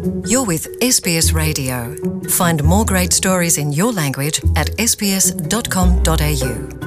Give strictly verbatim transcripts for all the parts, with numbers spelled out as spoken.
You're with S B S Radio. Find more great stories in your language at s b s dot com dot a u.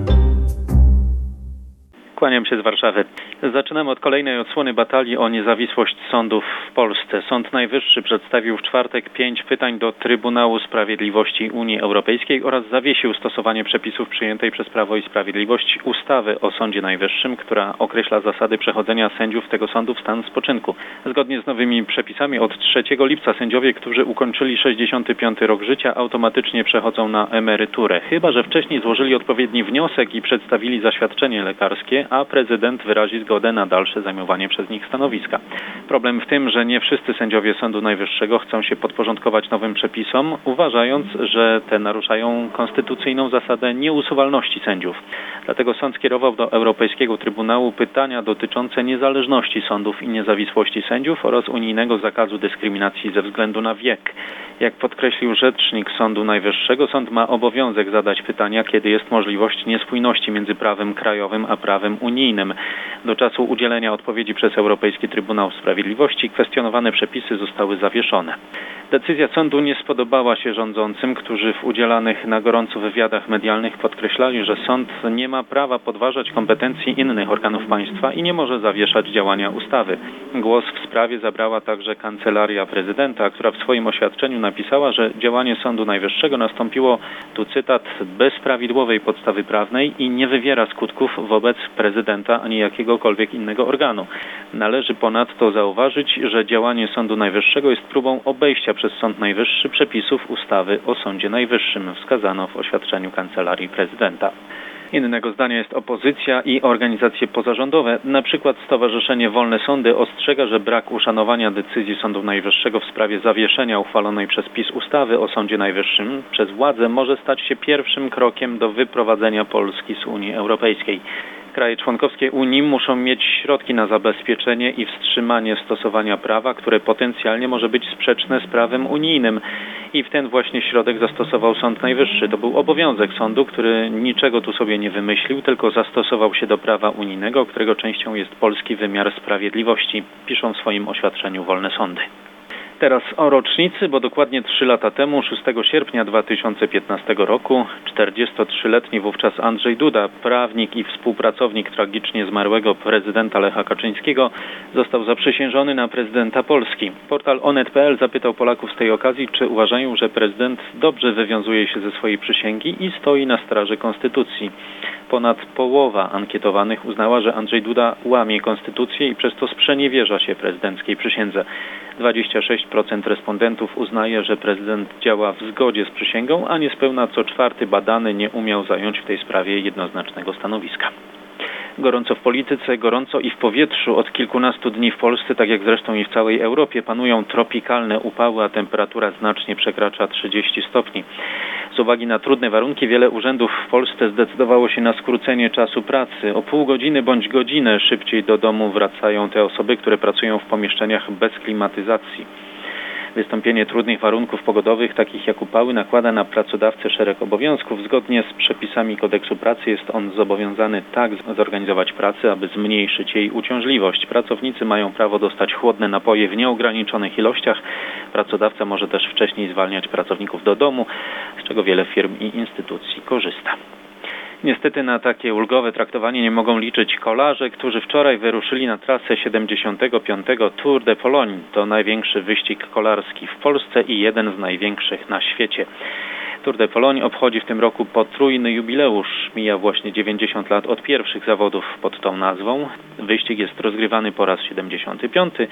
Kłaniam się z Warszawy. Zaczynamy od kolejnej odsłony batalii o niezawisłość sądów w Polsce. Sąd Najwyższy przedstawił w czwartek pięć pytań do Trybunału Sprawiedliwości Unii Europejskiej oraz zawiesił stosowanie przepisów przyjętej przez Prawo i Sprawiedliwość ustawy o Sądzie Najwyższym, która określa zasady przechodzenia sędziów tego sądu w stan spoczynku. Zgodnie z nowymi przepisami od trzeciego lipca sędziowie, którzy ukończyli sześćdziesiąty piąty rok życia, automatycznie przechodzą na emeryturę, chyba że wcześniej złożyli odpowiedni wniosek i przedstawili zaświadczenie lekarskie, a prezydent wyrazi zgodę na dalsze zajmowanie przez nich stanowiska. Problem w tym, że nie wszyscy sędziowie Sądu Najwyższego chcą się podporządkować nowym przepisom, uważając, że te naruszają konstytucyjną zasadę nieusuwalności sędziów. Dlatego sąd skierował do Europejskiego Trybunału pytania dotyczące niezależności sądów i niezawisłości sędziów oraz unijnego zakazu dyskryminacji ze względu na wiek. Jak podkreślił rzecznik Sądu Najwyższego, sąd ma obowiązek zadać pytania, kiedy jest możliwość niespójności między prawem krajowym a prawem unijnym. Do czasu udzielenia odpowiedzi przez Europejski Trybunał Sprawiedliwości kwestionowane przepisy zostały zawieszone. Decyzja sądu nie spodobała się rządzącym, którzy w udzielanych na gorąco wywiadach medialnych podkreślali, że sąd nie ma prawa podważać kompetencji innych organów państwa i nie może zawieszać działania ustawy. Głos w sprawie zabrała także Kancelaria Prezydenta, która w swoim oświadczeniu napisała, że działanie Sądu Najwyższego nastąpiło, tu cytat, bez prawidłowej podstawy prawnej i nie wywiera skutków wobec prezydenta ani jakiegokolwiek innego organu. Należy ponadto zauważyć, że działanie Sądu Najwyższego jest próbą obejścia przez Sąd Najwyższy przepisów ustawy o Sądzie Najwyższym, wskazano w oświadczeniu Kancelarii Prezydenta. Innego zdania jest opozycja i organizacje pozarządowe. Na przykład Stowarzyszenie Wolne Sądy ostrzega, że brak uszanowania decyzji Sądu Najwyższego w sprawie zawieszenia uchwalonej przez PiS ustawy o Sądzie Najwyższym przez władze może stać się pierwszym krokiem do wyprowadzenia Polski z Unii Europejskiej. Kraje członkowskie Unii muszą mieć środki na zabezpieczenie i wstrzymanie stosowania prawa, które potencjalnie może być sprzeczne z prawem unijnym. I w ten właśnie środek zastosował Sąd Najwyższy. To był obowiązek sądu, który niczego tu sobie nie wymyślił, tylko zastosował się do prawa unijnego, którego częścią jest polski wymiar sprawiedliwości, piszą w swoim oświadczeniu Wolne Sądy. Teraz o rocznicy, bo dokładnie trzy lata temu, szóstego sierpnia dwa tysiące piętnastego roku, czterdziestotrzyletni wówczas Andrzej Duda, prawnik i współpracownik tragicznie zmarłego prezydenta Lecha Kaczyńskiego, został zaprzysiężony na prezydenta Polski. Portal onet kropka p l zapytał Polaków z tej okazji, czy uważają, że prezydent dobrze wywiązuje się ze swojej przysięgi i stoi na straży konstytucji. Ponad połowa ankietowanych uznała, że Andrzej Duda łamie konstytucję i przez to sprzeniewierza się prezydenckiej przysiędze. dwadzieścia sześć procent respondentów uznaje, że prezydent działa w zgodzie z przysięgą, a niespełna co czwarty badany nie umiał zająć w tej sprawie jednoznacznego stanowiska. Gorąco w polityce, gorąco i w powietrzu. Od kilkunastu dni w Polsce, tak jak zresztą i w całej Europie, panują tropikalne upały, a temperatura znacznie przekracza trzydzieści stopni. Z uwagi na trudne warunki wiele urzędów w Polsce zdecydowało się na skrócenie czasu pracy. O pół godziny bądź godzinę szybciej do domu wracają te osoby, które pracują w pomieszczeniach bez klimatyzacji. Wystąpienie trudnych warunków pogodowych, takich jak upały, nakłada na pracodawcę szereg obowiązków. Zgodnie z przepisami kodeksu pracy jest on zobowiązany tak zorganizować pracę, aby zmniejszyć jej uciążliwość. Pracownicy mają prawo dostać chłodne napoje w nieograniczonych ilościach. Pracodawca może też wcześniej zwalniać pracowników do domu, z czego wiele firm i instytucji korzysta. Niestety na takie ulgowe traktowanie nie mogą liczyć kolarze, którzy wczoraj wyruszyli na trasę siedemdziesiątego piątego Tour de Pologne. To największy wyścig kolarski w Polsce i jeden z największych na świecie. Tour de Pologne obchodzi w tym roku potrójny jubileusz. Mija właśnie dziewięćdziesiąt lat od pierwszych zawodów pod tą nazwą. Wyścig jest rozgrywany po raz siedemdziesiąty piąty,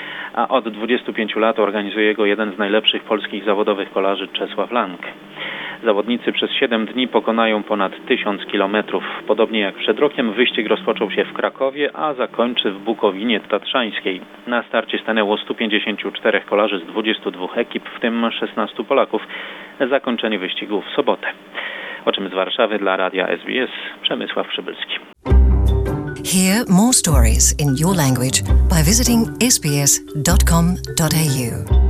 a od dwudziestu pięciu lat organizuje go jeden z najlepszych polskich zawodowych kolarzy Czesław Lang. Zawodnicy przez siedem dni pokonają ponad tysiąc kilometrów. Podobnie jak przed rokiem wyścig rozpoczął się w Krakowie, a zakończy w Bukowinie Tatrzańskiej. Na starcie stanęło stu pięćdziesięciu czterech kolarzy z dwudziestu dwóch ekip, w tym szesnastu Polaków. Zakończenie wyścigu w sobotę. O czym z Warszawy dla Radia S B S Przemysław Przybylski. Hear more stories in your language by visiting s b s dot com dot a u.